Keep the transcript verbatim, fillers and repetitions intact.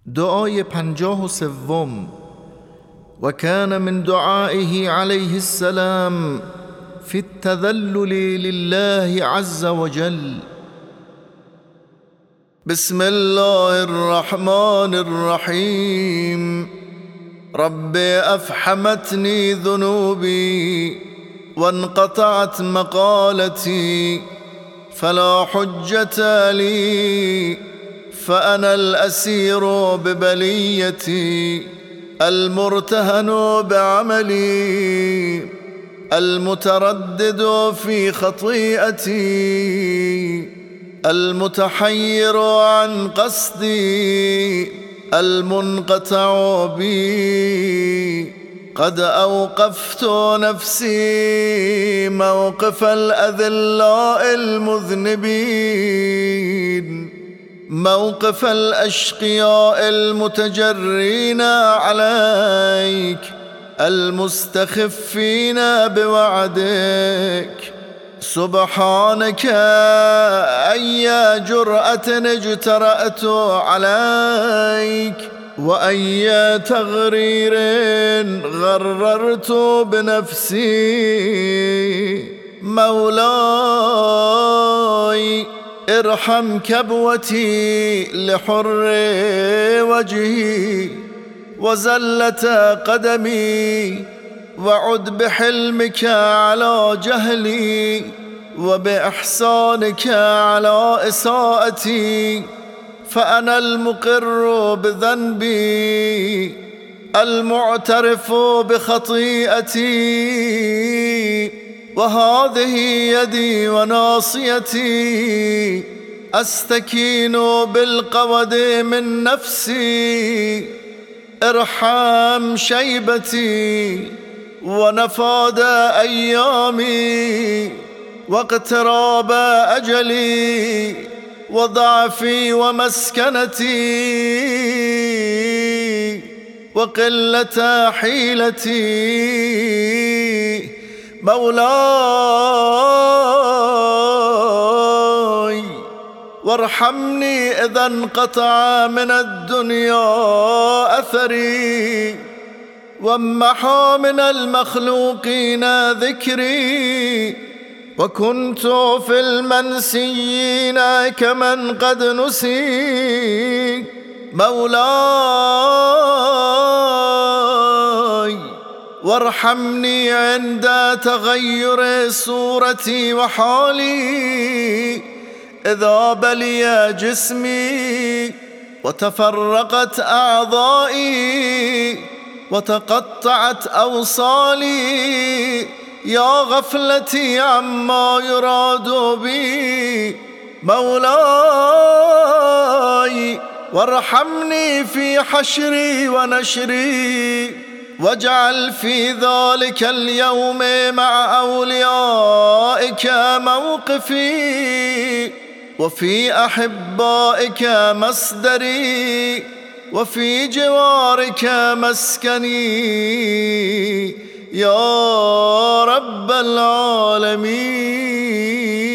دعای پنجاه و سوم. و کان من دعائه علیه السلام في التذلل لله عز وجل. بسم الله الرحمن الرحيم. رب أفحمتني ذنوبي وانقطعت مقالتي فلا حجة لي، فأنا الأسير ببليتي المرتهن بعملي المتردد في خطيئتي المتحير عن قصدي المنقطع بي. قد أوقفت نفسي موقف الأذلاء المذنبين، موقف الأشقياء المتجرين عليك المستخفين بوعدك. سبحانك، أي جرأة اجترأت عليك وأي تغرير غررت بنفسي. مولاي ارحم كبوتي لحر وجهي وزلة قدمي، وعد بحلمك على جهلي وبإحسانك على إساءتي. فأنا المقر بذنبي المعترف بخطيئتي، وهذه يدي وناصيتي أستكين بالقود من نفسي. ارحم شيبتي ونفاد أيامي واقتراب أجلي وضعفي ومسكنتي وقلة حيلتي. مولاي وارحمني إذا انقطع من الدنيا أثري وامحى من المخلوقين ذكري، وكنت في المنسيين كمن قد نسي. مولاي وارحمني عند تغير صورتي وحالي، إذا بلي جسمي وتفرقت أعضائي وتقطعت أوصالي. يا غفلتي عما يراد بي. مولاي وارحمني في حشري ونشري، واجعل في ذلك اليوم مع أوليائك موقفي، وفي أحبائك مصدري، وفي جوارك مسكني يا رب العالمين.